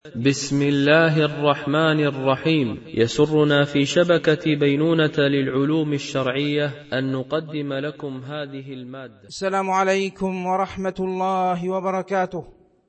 بسم الله الرحمن الرحيم. يسرنا في شبكة بينونة للعلوم الشرعية أن نقدم لكم هذه المادة. السلام عليكم ورحمة الله وبركاته.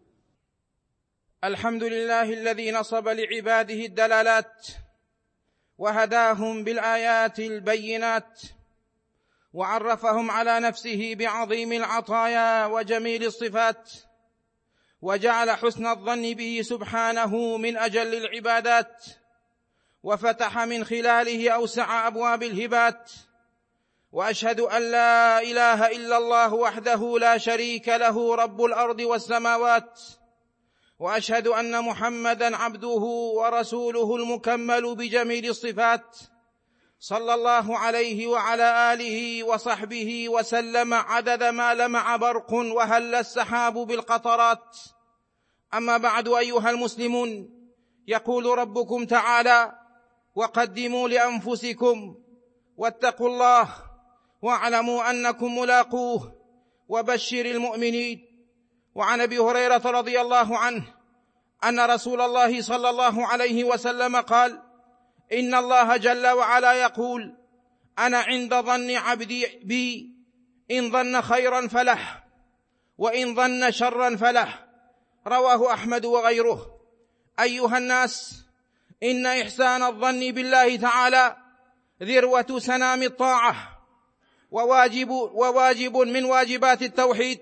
الحمد لله الذي نصب لعباده الدلالات وهداهم بالآيات البينات، وعرفهم على نفسه بعظيم العطايا وجميل الصفات، وجعل حسن الظن به سبحانه من أجل العبادات، وفتح من خلاله أوسع أبواب الهبات. وأشهد أن لا إله إلا الله وحده لا شريك له رب الأرض والسماوات، وأشهد أن محمدًا عبده ورسوله المكمل بجميل الصفات، صلى الله عليه وعلى آله وصحبه وسلم عدد ما لمع برق وهل السحاب بالقطرات. أما بعد، أيها المسلمون، يقول ربكم تعالى: وقدموا لأنفسكم واتقوا الله واعلموا أنكم ملاقوه وبشر المؤمنين. وعن أبي هريرة رضي الله عنه أن رسول الله صلى الله عليه وسلم قال: إن الله جل وعلا يقول: أنا عند ظن عبدي بي، إن ظن خيرا فله وإن ظن شرا فله. رواه أحمد وغيره. أيها الناس، إن إحسان الظن بالله تعالى ذروة سنام الطاعة، وواجب من واجبات التوحيد،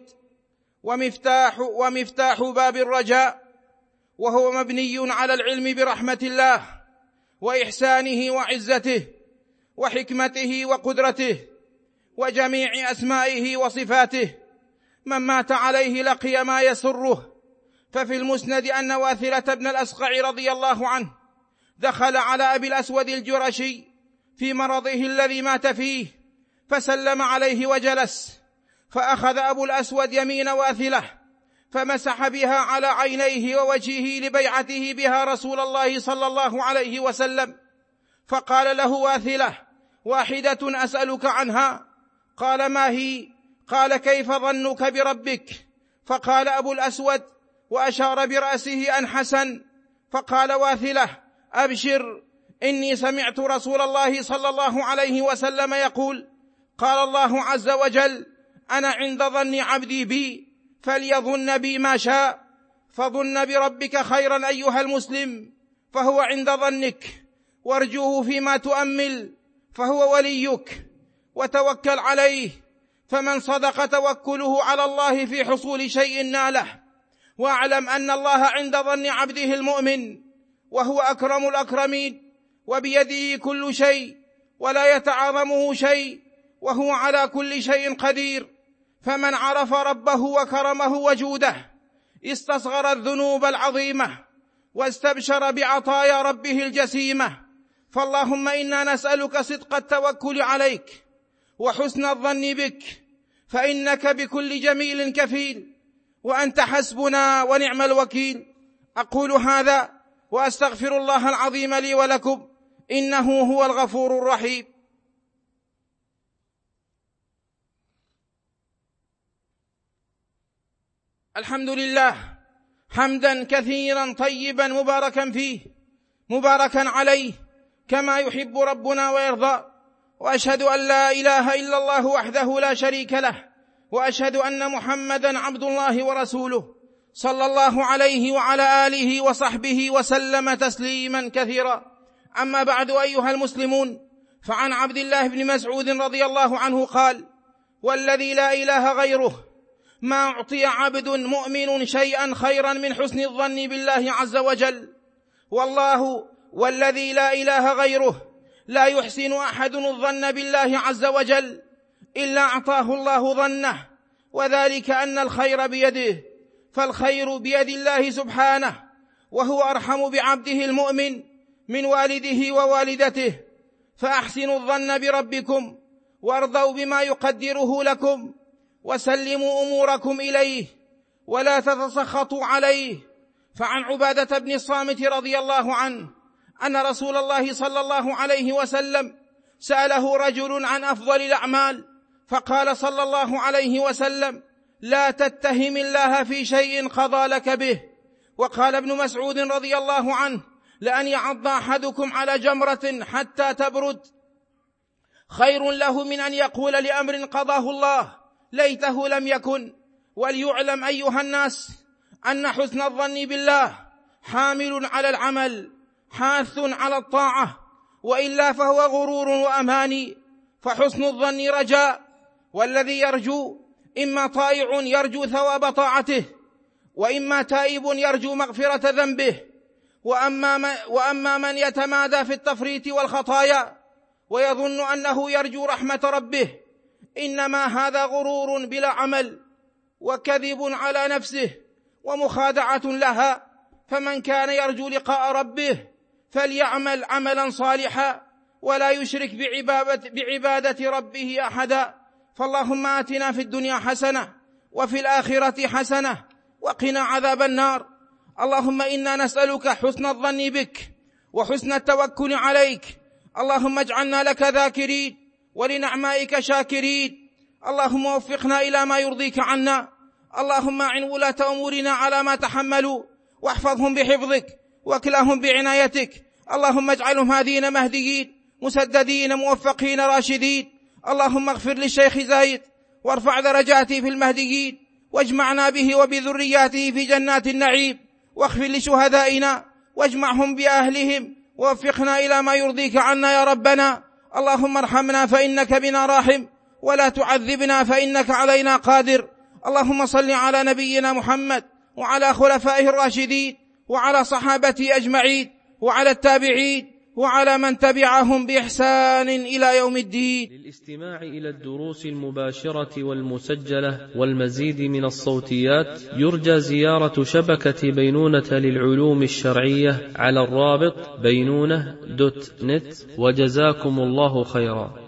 ومفتاح باب الرجاء، وهو مبني على العلم برحمة الله وإحسانه وعزته وحكمته وقدرته وجميع أسمائه وصفاته. من مات عليه لقي ما يسره. ففي المسند أن واثلة بن الأسقع رضي الله عنه دخل على أبي الأسود الجرشي في مرضه الذي مات فيه، فسلم عليه وجلس، فأخذ أبو الأسود يمين واثلة فمسح بها على عينيه ووجهه لبيعته بها رسول الله صلى الله عليه وسلم، فقال له واثلة: واحدة أسألك عنها. قال: ما هي؟ قال: كيف ظنك بربك؟ فقال أبو الأسود وأشار برأسه أن حسن. فقال واثلة: أبشر، إني سمعت رسول الله صلى الله عليه وسلم يقول: قال الله عز وجل: أنا عند ظن عبدي بي فليظن بي ما شاء. فظن بربك خيرا أيها المسلم، فهو عند ظنك، وارجوه فيما تؤمل، فهو وليك، وتوكل عليه، فمن صدق توكله على الله في حصول شيء ناله. واعلم أن الله عند ظن عبده المؤمن، وهو أكرم الأكرمين، وبيده كل شيء ولا يتعاظمه شيء، وهو على كل شيء قدير. فمن عرف ربه وكرمه وجوده استصغر الذنوب العظيمة واستبشر بعطايا ربه الجسيمة. فاللهم إنا نسألك صدق التوكل عليك وحسن الظن بك، فإنك بكل جميل كفيل، وأنت حسبنا ونعم الوكيل. أقول هذا وأستغفر الله العظيم لي ولكم، إنه هو الغفور الرحيم. الحمد لله حمدا كثيرا طيبا مباركا فيه، مباركا عليه كما يحب ربنا ويرضى. وأشهد أن لا إله إلا الله وحده لا شريك له، وأشهد أن محمدا عبد الله ورسوله، صلى الله عليه وعلى آله وصحبه وسلم تسليما كثيرا. أما بعد، أيها المسلمون، فعن عبد الله بن مسعود رضي الله عنه قال: والذي لا إله غيره ما أعطي عبد مؤمن شيئا خيرا من حسن الظن بالله عز وجل. والذي لا إله غيره لا يحسن أحد الظن بالله عز وجل إلا أعطاه الله ظنه، وذلك أن الخير بيده، فالخير بيد الله سبحانه، وهو أرحم بعبده المؤمن من والده ووالدته. فأحسنوا الظن بربكم وارضوا بما يقدره لكم، وسلموا أموركم إليه ولا تتسخطوا عليه. فعن عبادة بن الصامت رضي الله عنه أن رسول الله صلى الله عليه وسلم سأله رجل عن أفضل الأعمال، فقال صلى الله عليه وسلم: لا تتهم الله في شيء قضى لك به، وقال ابن مسعود رضي الله عنه: لأن يعض أحدكم على جمرة حتى تبرد خير له من أن يقول لأمر قضاه الله ليته لم يكن. وليعلم أيها الناس أن حسن الظن بالله حامل على العمل حاث على الطاعة، وإلا فهو غرور وأماني. فحسن الظن رجاء، والذي يرجو إما طائع يرجو ثواب طاعته، وإما تائب يرجو مغفرة ذنبه. وأما من يتمادى في التفريط والخطايا ويظن أنه يرجو رحمة ربه، إنما هذا غرور بلا عمل وكذب على نفسه ومخادعة لها. فمن كان يرجو لقاء ربه فليعمل عملا صالحا ولا يشرك بعبادة ربه أحدا. فاللهم آتنا في الدنيا حسنة وفي الآخرة حسنة وقنا عذاب النار. اللهم إنا نسألك حسن الظن بك وحسن التوكل عليك. اللهم اجعلنا لك ذاكرين ولنعمائك شاكرين. اللهم وفقنا إلى ما يرضيك عنا. اللهم أعن ولاة أمورنا على ما تحملوا واحفظهم بحفظك واكلهم بعنايتك. اللهم اجعلهم هادين مهديين مسددين موفقين راشدين. اللهم اغفر للشيخ زايد وارفع درجاته في المهديين، واجمعنا به وبذرياته في جنات النعيم، واغفر لشهدائنا واجمعهم بأهلهم، ووفقنا إلى ما يرضيك عنا يا ربنا. اللهم ارحمنا فإنك بنا راحم، ولا تعذبنا فإنك علينا قادر. اللهم صل على نبينا محمد وعلى خلفائه الراشدين وعلى صحابته أجمعين وعلى التابعين وعلى من تبعهم بإحسان إلى يوم الدين. للاستماع إلى الدروس المباشرة والمسجلة والمزيد من الصوتيات يرجى زيارة شبكة بينونة للعلوم الشرعية على الرابط بينونة.net. وجزاكم الله خيرا.